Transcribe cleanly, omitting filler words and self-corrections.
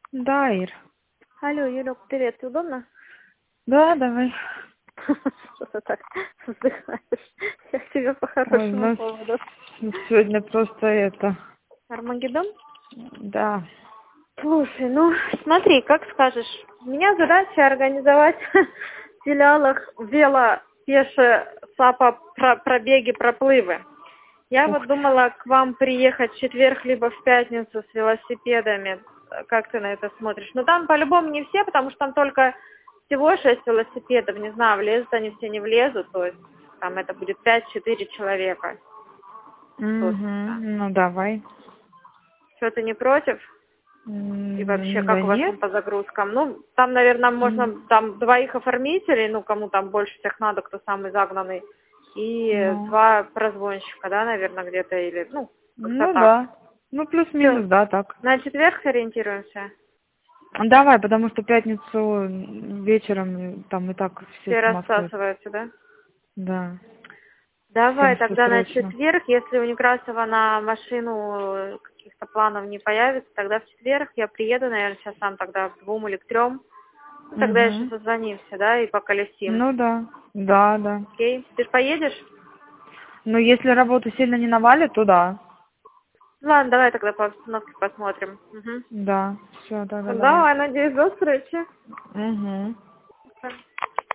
Да, Ир. Алло, Юлек, привет, удобно? Да, давай. Что ты так вздыхаешь? Я к тебе по Ой, у хорошему нас поводу. сегодня просто это... Армагеддон? Да. Слушай, ну смотри, как скажешь. У меня задача организовать в филиалах вело, пеше, САПа, пробеги, проплывы. Я Ух вот ты. думала к вам приехать в четверг либо в пятницу с велосипедами. Как ты на это смотришь? Но там по-любому не все, потому что там только всего 6 велосипедов. Не знаю, влезут они все, не влезут. То есть там это будет 5-4 человека. Угу. Точно. Ну, давай. Что, ты не против? И вообще, Да как у вас нет. там по загрузкам? Ну, там, наверное, М, можно там 2 оформителей, ну, кому там больше всех надо, кто самый загнанный, и Ну, 2 прозвонщика, да, наверное, где-то, или, ну, как-то ну так. да. Ну, Все, плюс-минус, да, так. на четверг сориентируемся. Давай, потому что пятницу вечером там и так все Все с ума сходят. рассасываются, да? Да. Давай Всем все тогда на срочно. четверг, если у Некрасова на машину каких-то планов не появится, тогда в четверг я приеду, наверное, сейчас сам тогда к 2 или к 3. Ну, тогда еще Угу. созвонимся, да, и поколесим. Ну да. Да, да. Окей? Ты ж поедешь? Но если работу сильно не навалит, то да. Ну, ладно, давай тогда по обстановке посмотрим. Угу. Да. Все, да, да, Ну, давай. давай, надеюсь, до встречи. Угу. Пока.